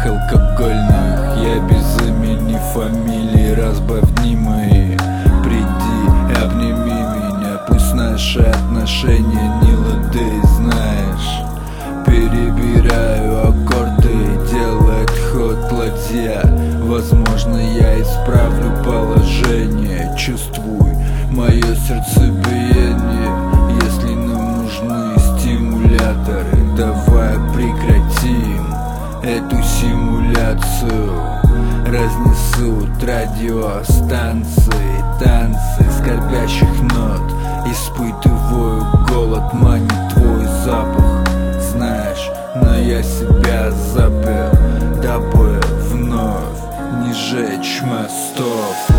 алкогольных. Я без имени, фамилии, разбавни мои. Приди, обними меня, пусть наши отношения не лады, знаешь. Перебираю аккорды, делает ход ладья. Возможно, я исправлю положение. Чувствуй мое сердцебиение. Если нам нужны стимуляторы, давай прекратим эту симуляцию. Разнесут радиостанции, танцы скорбящих нот. Испытываю голод, манит твой запах. Знаешь, но я себя запер, дабы вновь не жечь мостов.